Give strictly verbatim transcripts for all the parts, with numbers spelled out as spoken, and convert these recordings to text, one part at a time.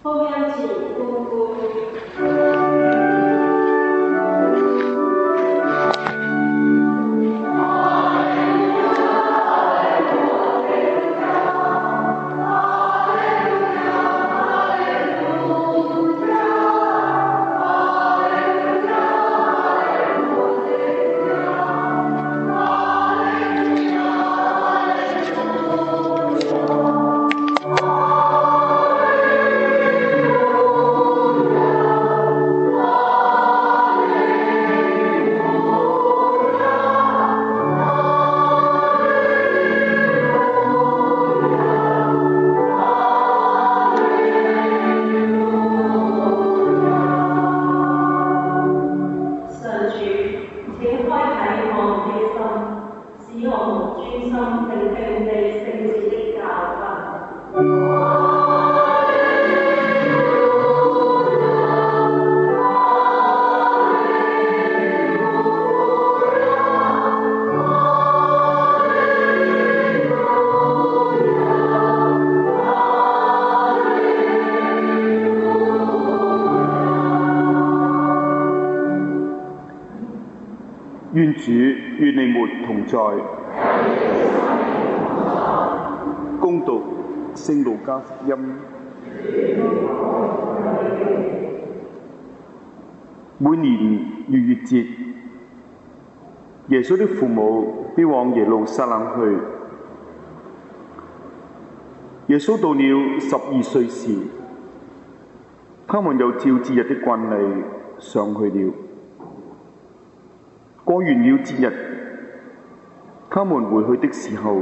福音前歡呼。 願主與你們同在。恭讀聖路加福音。每年逾越節，耶穌的父母必往耶路撒冷去。耶穌到了十二歲時，他們又照節日的慣例上去了。過完了節日，他們回去的時候，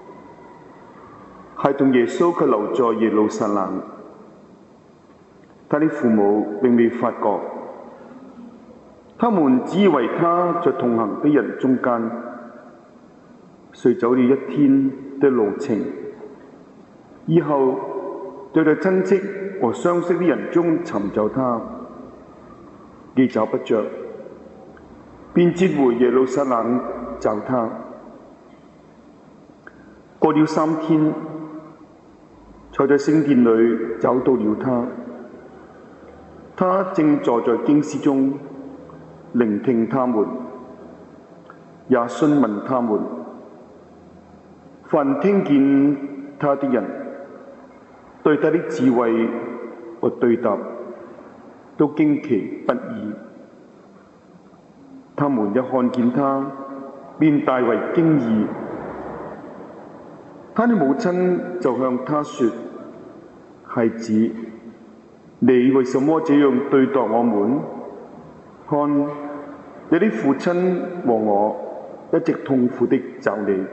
孩童耶穌卻留在耶路撒冷。他的父母並未發覺，他們只以為他在同行的人中間，遂走了一天的路程。以後就在親戚和相識的人中尋找他，既找不着，便折回耶路撒冷找他。過了三天，才在聖殿裏找到了他。他正坐在經師中，聆聽他們，也詢問他們。凡聽見他的人，對他的智慧和對答都驚奇不已。他們一看見他，便大為驚異。他的母親就向他說：孩子，你為什麼這樣對待我們？看，你的父親和我一直痛苦地找你。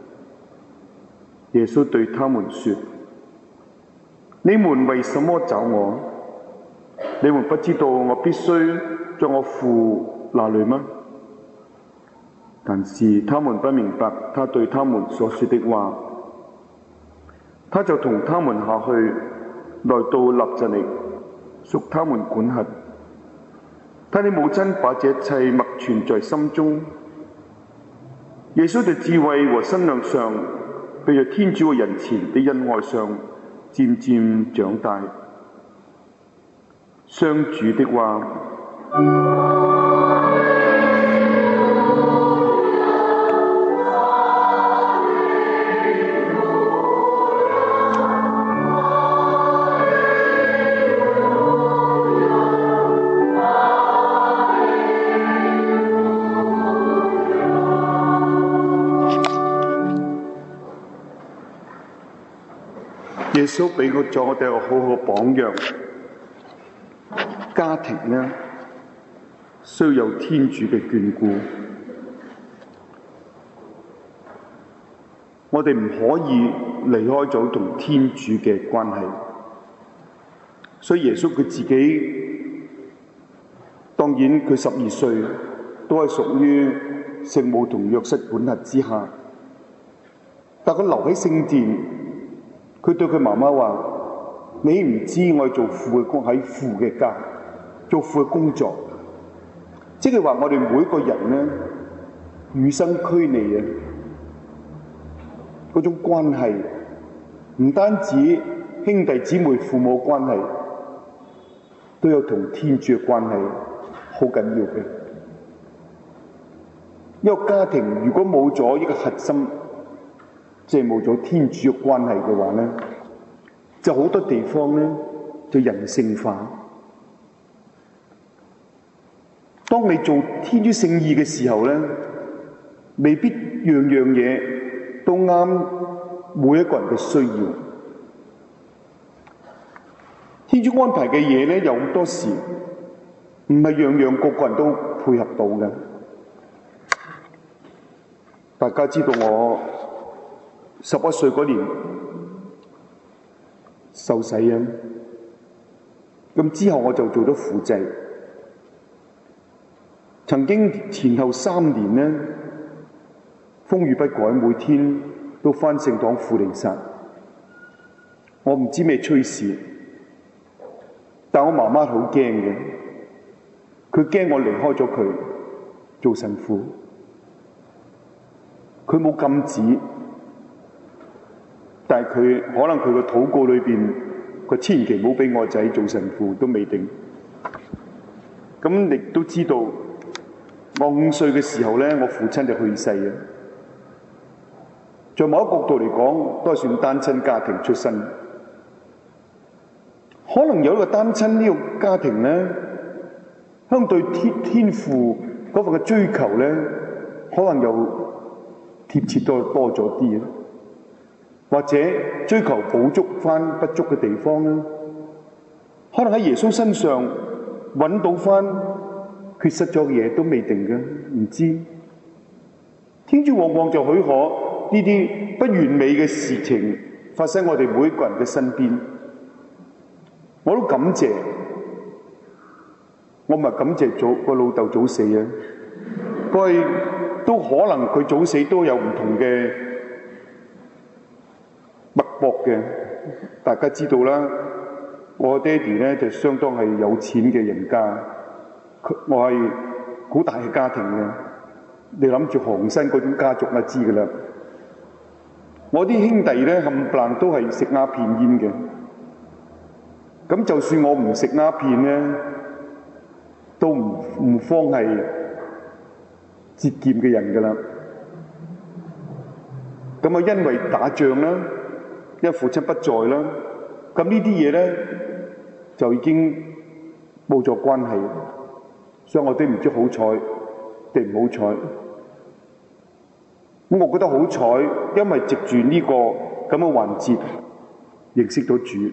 耶穌對他們說：你們為什麼找我？你們不知道我必須在我父那裡嗎？但是他們不明白他對他們所說的話。他就同他們下去，來到納匝肋，屬他們管轄。他的母親把這一切默存在心中。耶穌在智慧和身量上，並在天主和人前的恩愛上，漸漸長大。上主的話。耶穌俾我咗我哋個好好榜樣。家庭呢，需要有天主嘅眷顧。我哋唔可以離開咗同天主嘅關係。所以耶穌佢自己，當然佢十二歲都係屬於聖母同若瑟管轄之下，但佢留喺聖殿。佢對佢媽媽話：你唔知我係做父嘅工，喺父嘅家做父嘅工作，即係話我哋每個人咧，與生俱嚟嘅嗰種關係，唔單止兄弟姊妹父母關係， 都有同天主嘅關係，好緊要嘅。一個家庭如果冇咗一個核心，即係冇咗天主嘅關係嘅話咧，就好多地方咧就人性化。當你做天主聖意嘅時候咧，未必樣樣嘢都啱每一個人嘅需要。天主安排嘅嘢咧，有好多時唔係樣樣個個人都配合到嘅。大家知道我十一歲嗰年受洗啊，咁之後我就做咗輔祭。曾經前後三年呢，風雨不改，每天都返聖堂輔彌撒。我唔知咩趨勢，但我媽媽好驚嘅，佢驚我離開咗佢做神父。佢冇禁止，但係佢可能佢個禱告裏邊，佢千祈唔好俾我仔做神父都未定。咁你都知道。我五歲嘅時候咧，我父親就去世啊。在某一個角度嚟講，都係算單親家庭出身。可能有一個單親呢個家庭咧，相對天天父嗰份嘅追求咧，可能又貼切多多咗啲啊。或者追求補足翻不足嘅地方咧，可能喺耶穌身上揾到翻缺失咗嘅嘢都未定嘅，唔知。天主往往就許可呢啲不完美嘅事情發生喺我哋每一個人嘅身邊。我都感謝，我唔係感謝早個老豆早死啊，佢都可能佢早死都有唔同嘅脈搏嘅。大家知道啦，我爹哋咧就相當係有錢嘅人家。我係好大嘅家庭嘅，你諗住韓新嗰種家族就知㗎啦。我啲兄弟咧冚唪唥都係食鴉片煙嘅，咁就算我唔食鴉片咧，都唔唔方係節儉嘅人㗎啦。咁啊，因為打仗啦，因為父親不在啦，咁呢啲嘢咧就已經冇咗關係。所以我哋唔知好彩定唔好彩。咁我覺得好彩，因為藉住呢個咁嘅環節，認識到主，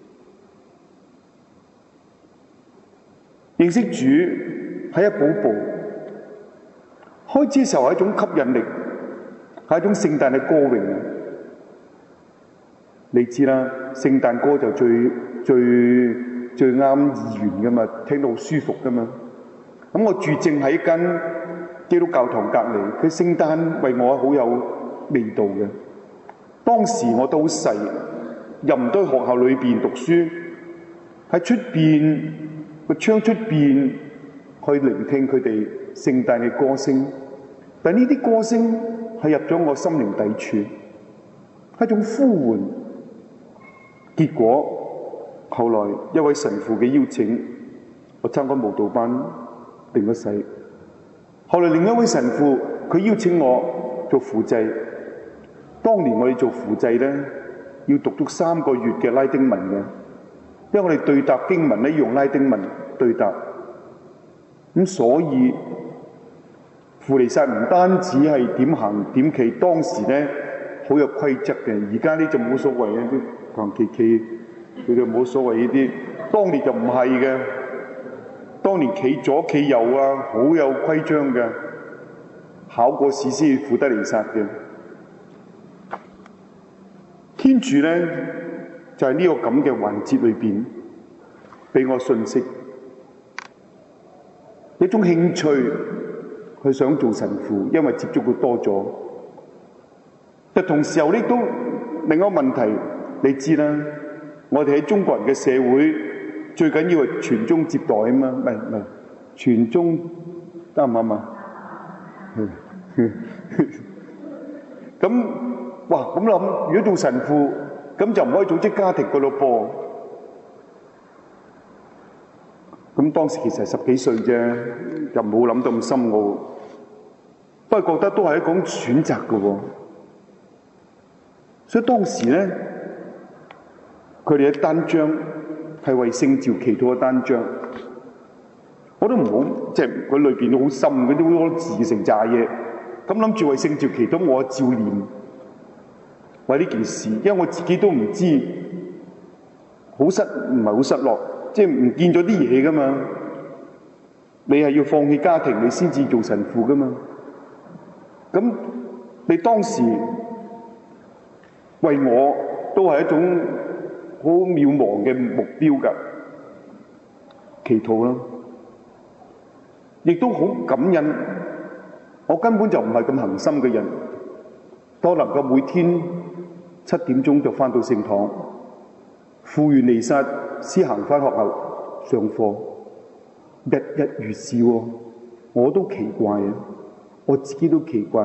認識主係一步步。開始嘅時候係一種吸引力，係一種聖誕嘅歌詠。你知啦，聖誕歌就最最最啱意願噶嘛，聽到好舒服噶嘛。咁我住正喺間基督教堂隔離，佢聖誕為我好有味道嘅。當時我都好細，入唔到學校裏邊讀書，喺出邊個窗出邊去聆聽佢哋聖誕嘅歌聲。但呢啲歌聲係入咗我心靈底處，係一種呼喚。結果後來一位神父嘅邀請，我參加舞蹈班。定咗洗，後來另一位神父佢邀請我做輔祭。當年我哋做輔祭咧，要讀足三個月嘅拉丁文嘅，因為我哋對答經文咧用拉丁文對答。咁所以輔彌撒唔單止係點行點企，當時咧好有規則嘅。而家呢就冇所謂啊，啲行企企佢哋冇所謂呢啲，當年就唔係嘅。當年企左企右啊，好有規章嘅，考過試先輔得彌撒嘅。天主咧就係、是、呢個咁嘅環節裏邊，俾我信息，一種興趣，佢想做神父，因為接觸到多咗。但同時候呢都另一個問題，你知啦，我哋喺中國人嘅社會。最緊要係傳宗接代啊嘛，唔係唔係傳宗得唔啱啊？咁哇咁諗，如果做神父，咁就唔可以組織家庭噶咯噃。 咁當時其實係十幾歲啫，又冇諗到咁深奧，不過覺得都係一種選擇嘅喎。所以當時咧，佢哋嘅單張係為聖召祈禱嘅單張，我都唔好，即係佢裏邊都好深，嗰啲好多字成扎嘢，咁諗住為聖召祈禱，我照念為呢件事，因為我自己都唔知，好失唔係好失落，即係唔見咗啲嘢噶嘛。你係要放棄家庭，你先至做神父噶嘛。咁你當時為我都係一種好渺茫嘅目標㗎，祈禱啦，亦都好感恩。我根本就唔係咁恆心嘅人，都能夠每天七點鐘就返到聖堂，赴完彌撒先行返學校上課，日日如是喎。我都奇怪啊，我自己都奇怪。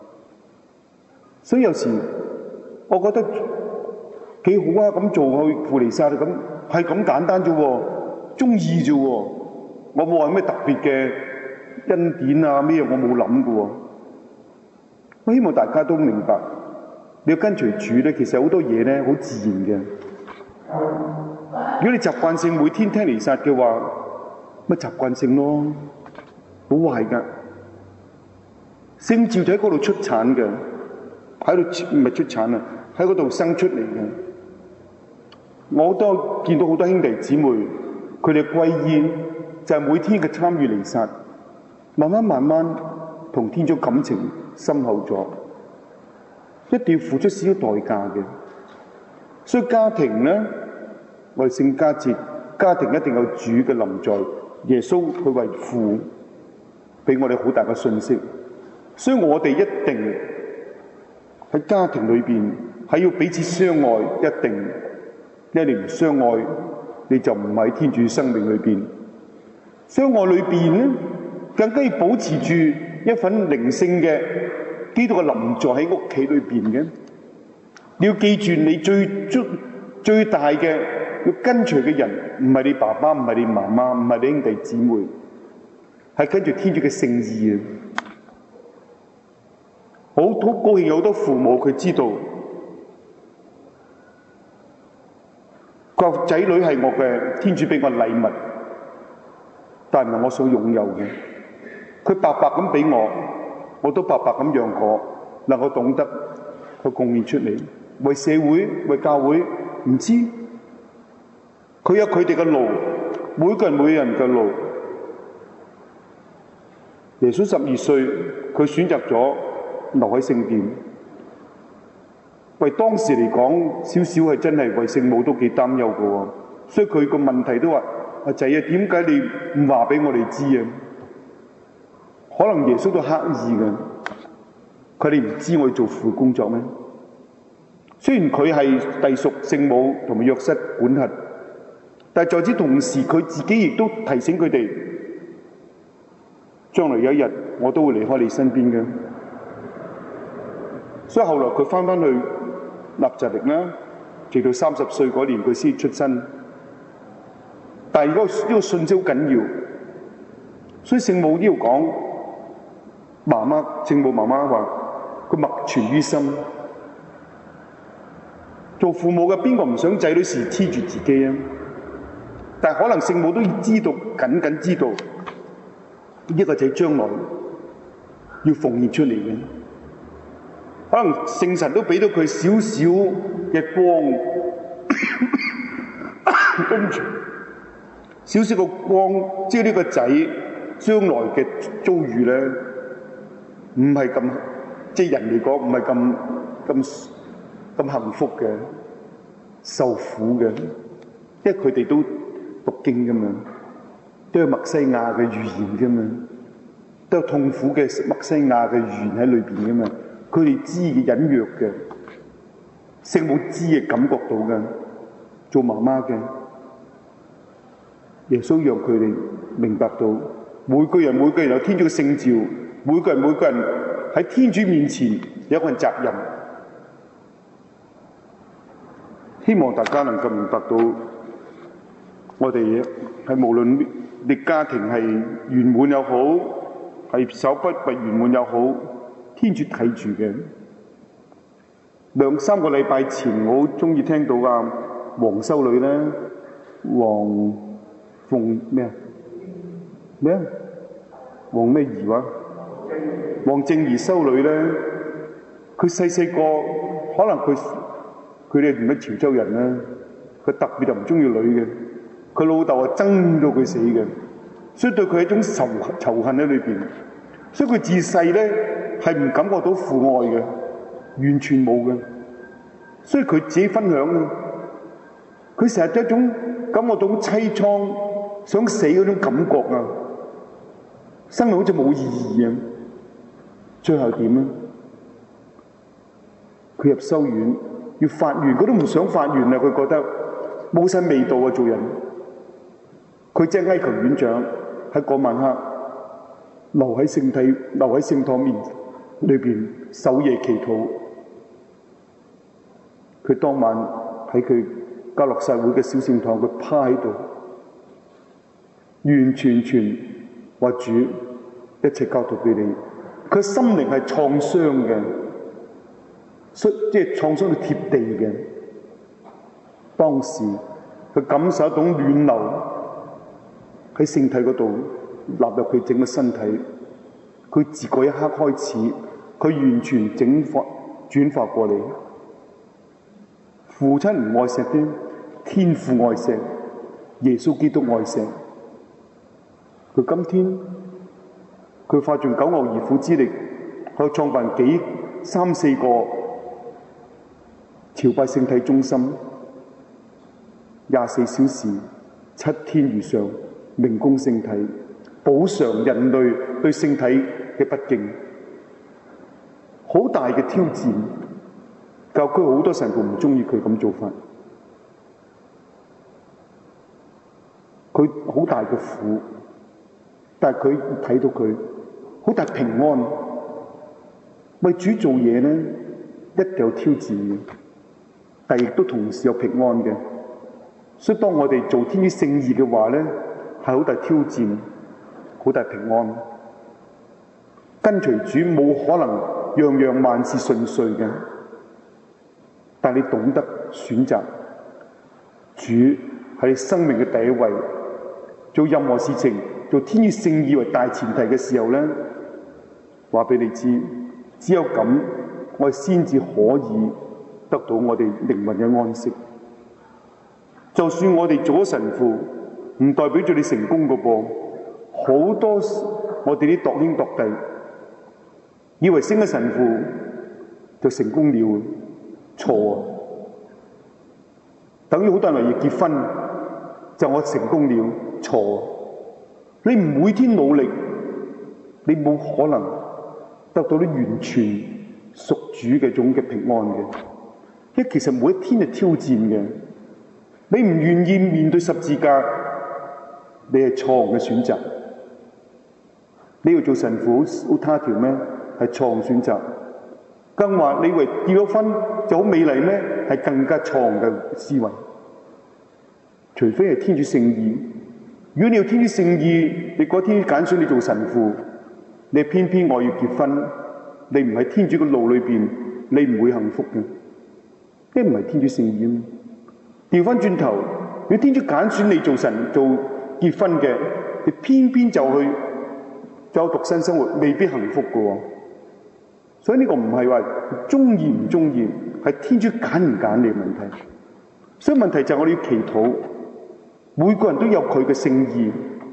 所以有時我覺得幾好啊，咁做去赴彌撒咁係咁簡單啫喎，中意啫喎，我冇話咩特別嘅恩典啊咩，我冇諗㗎喎。我希望大家都明白，你要跟隨主咧，其實好多嘢咧好自然嘅。如果你習慣性每天聽彌撒嘅話，咪習慣性咯，好壞㗎。聖召就喺嗰度出產嘅，喺度唔係出產啊，喺嗰度生出嚟嘅。我都見到好多兄弟姊妹，佢哋歸依就係每天嘅參與彌撒，慢慢慢慢同天主感情深厚咗，一定要付出少少代價嘅。所以家庭咧，為聖家節，家庭一定有主嘅臨在，耶穌佢為父，俾我哋好大嘅信息。所以我哋一定喺家庭裏邊係要彼此相愛，一定。因為你唔相愛，你就唔喺天主生命裏邊。相愛裏邊咧，更加要保持住一份靈性嘅基督嘅臨在喺屋企裏邊嘅。你要記住，你最最大嘅要跟隨嘅人，唔係你爸爸，唔係你媽媽，唔係你兄弟姊妹，係跟住天主嘅聖意啊！好好高興有好多父母佢知道。個仔女係我嘅天主俾我禮物，但係唔係我所擁有嘅。佢白白咁俾我，我都白白咁讓我能夠懂得去貢獻出嚟，為社會、為教會。唔知佢有佢哋嘅路，每個人每個人嘅路。耶穌十二歲，佢選擇咗留喺聖殿。為當時嚟講，少少係真係為聖母都幾擔憂嘅喎，所以佢個問題都話：阿仔啊，點解你唔話俾我哋知啊？可能耶穌都刻意嘅，佢哋唔知我哋做父工作咩？雖然佢係隸屬聖母同埋約瑟管轄，但係在此同時，佢自己亦都提醒佢哋：將來有一日我都會離開你身邊嘅。所以後來佢翻返去納匝肋啦，直到三十歲嗰年佢先出生。但係呢個呢個信息好緊要，所以聖母呢度講，媽媽聖母媽媽話佢默存於心。做父母嘅邊個唔想仔女時黐住自己啊？但係可能聖母都知道，緊緊知道呢個仔將來要奉獻出嚟嘅。可能聖神都俾到佢少少嘅光，跟住少少嘅光，即係呢個仔將來嘅遭遇咧，唔係咁，即係人嚟講唔係咁咁咁幸福嘅，受苦嘅，因為佢哋都讀經噶嘛，都有默西亞嘅預言噶嘛，都有痛苦嘅默西亞嘅預言喺裏邊噶嘛。佢哋知嘅隱約嘅，聖母知嘅感覺到嘅，做媽媽嘅，耶穌讓佢哋明白到，每個人每個人有天主嘅聖召，每個人每個人喺天主面前有一份責任。希望大家能夠明白到，我哋係無論你家庭係圓滿又好，係手不不圓滿又好，天主睇住嘅。兩三個禮拜前，我好中意聽到啊黃修女咧，黃鳳咩啊咩啊黃咩儀話，黃正儀修女咧，佢細細個可能佢佢哋唔係潮州人啦，佢特別就唔中意女嘅，佢老豆啊憎到佢死嘅，所以對佢係一種仇仇恨喺裏邊，所以佢自細咧係唔感覺到父愛嘅，完全冇嘅。所以佢自己分享啊，佢成日有一種感覺到凄愴、想死嗰種感覺啊，生命好似冇意義啊。最後點咧？佢入修院要發願，佢都唔想發願啊！佢覺得冇晒味道啊，做人。佢即係哀求院長喺嗰晚黑留喺聖體、留喺聖堂面裏邊守夜祈禱。佢當晚喺佢嘉諾撒會嘅小聖堂，佢趴喺度，完全全話主一切交託俾你。佢心靈係創傷嘅，即係創傷到貼地嘅。當時佢感受一種暖流喺聖體嗰度納入佢整個身體。佢自嗰一刻開始，佢完全整化轉化過嚟。父親唔愛錫啲，天父愛錫，耶穌基督愛錫。佢今天佢花盡九牛二虎之力，去創辦幾三四個朝拜聖體中心，廿四小時七天如上，明供聖體，補償人類對聖體嘅不敬，好大嘅挑戰。教區好多神父唔中意佢咁做法，佢好大嘅苦，但係佢睇到佢好大平安。為主做嘢咧，一定有挑戰嘅，但係亦都同時有平安嘅。所以當我哋做天主聖意嘅話咧，係好大挑戰，好大平安。跟隨主冇可能樣樣萬事順遂嘅。但你懂得選擇主係你生命嘅第一位，做任何事情做天主聖意為大前提嘅時候咧，話俾你知，只有咁我哋先至可以得到我哋靈魂嘅安息。就算我哋做咗神父，唔代表住你成功㗎噃。好多我哋啲度兄度弟以為升咗神父就成功了。錯啊！等於好多人嚟結婚就我成功了，錯啊！你唔每天努力，你冇可能得到啲完全屬主嘅種嘅平安嘅。因為其實每一天係挑戰嘅，你唔願意面對十字架，你係錯誤嘅選擇。你要做神父好他條咩？係錯誤選擇。更話你以為結咗婚就好美麗咩？係更加錯誤嘅思維。除非係天主聖意，如果你要天主聖意，你嗰天揀選你做神父，你偏偏我要結婚，你唔喺天主嘅路裏邊，你唔會幸福嘅。呢唔係天主聖意啊！調翻轉頭，如果天主揀選你做神做結婚嘅，你偏偏就去走獨身生活，未必幸福嘅喎。所以呢個唔係話中意唔中意，係天主揀唔揀你嘅問題。所以問題就係我哋要祈禱，每個人都有佢嘅聖意，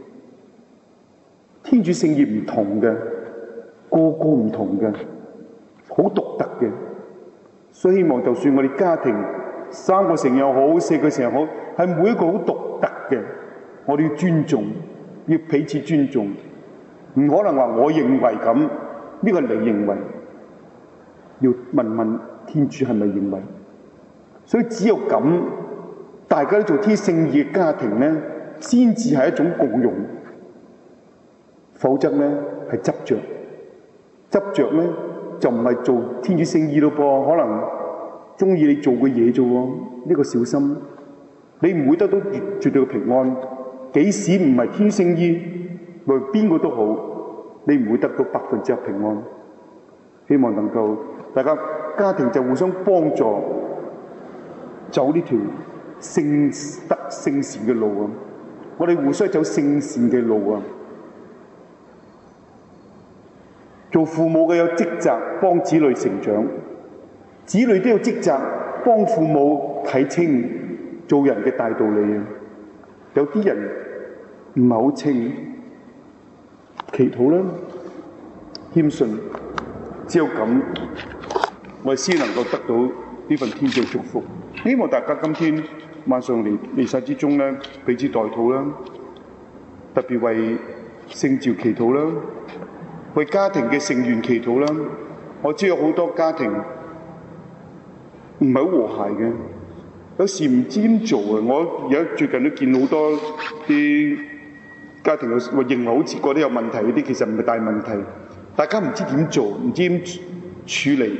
天主聖意唔同嘅，個個唔同嘅，好獨特嘅。所以希望就算我哋家庭三個成又好，四個成又好，係每一個好獨特嘅，我哋要尊重，要彼此尊重，唔可能話我認為咁，呢個係你認為。要問問天主係咪認為？所以只有咁，大家都做天聖意嘅家庭咧，先至係一種共融。否則咧係執着，執着咧就唔係做天主聖意咯噃，可能中意你做嘅嘢啫喎。呢個小心，你唔會得到絕絕對嘅平安。 幾時唔係天聖醫，無論邊個都好，你唔會得到百分之一平安。希望能夠大家家庭就互相幫助，走呢條聖德聖善嘅路啊！我哋互相走聖善嘅路啊！做父母嘅有職責幫子女成長，子女都有職責幫父母睇清做人嘅大道理啊！有啲人唔係好清，祈禱啦，謙遜，只有咁，我哋先能夠得到呢份天主嘅祝福。希望大家今天晚上嚟彌撒之中咧，彼此代禱啦，特別為聖召祈禱啦，為家庭嘅成員祈禱啦。我知有好多家庭唔係好和諧嘅，有時唔知點做啊！我而家最近都見好多啲家庭，我認為好似覺得有問題嗰啲，其實唔係大問題，大家唔知點做，唔知點處理，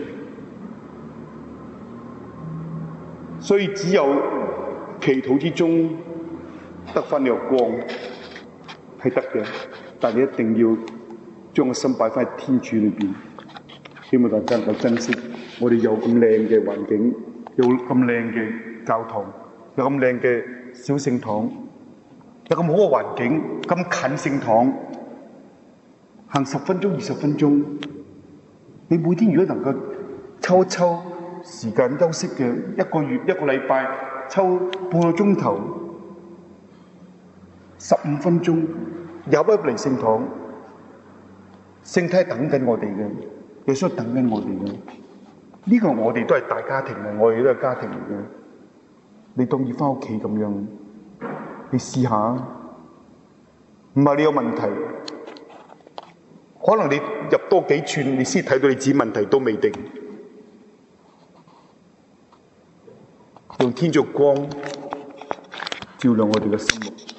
所以只有祈禱之中得返呢個光係得嘅，但你一定要將個心擺返喺天主裏邊。希望大家能夠珍惜我哋有咁靚嘅環境，有咁靚嘅教堂，有咁靚嘅小聖堂，有咁好嘅環境，咁近聖堂，行十分鐘、二十分鐘。你每天如果能夠抽一抽時間休息嘅，一個月、一個禮拜抽半個鐘頭、十五分鐘，入一嚟聖堂，聖體等緊我哋嘅，耶穌等緊我哋嘅。呢個我哋都係大家庭嘅，我哋都係家庭嚟嘅。你當要翻屋企咁樣，你試下，唔係你有問題，可能你入多幾寸，你先睇到你自己問題都未定。用天主光照亮我哋嘅心目。